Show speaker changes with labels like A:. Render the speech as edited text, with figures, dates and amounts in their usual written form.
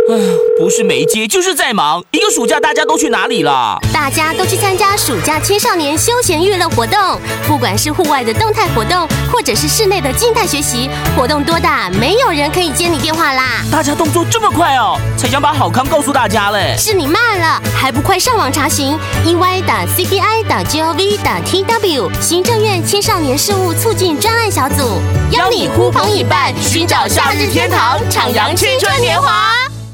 A: 不是没接，就是在忙。一个暑假大家都去哪里了？
B: 大家都去参加暑假青少年休闲娱乐活动，不管是户外的动态活动，或者是室内的静态学习，活动多大，没有人可以接你电话啦。
A: 大家动作这么快哦，才想把好康告诉大家嘞。
B: 是你慢了，还不快上网查询 ey.cpi.gov.tw 行政院青少年事务促进专案小组，邀你呼朋引伴，寻找夏日天堂，徜徉青春年华。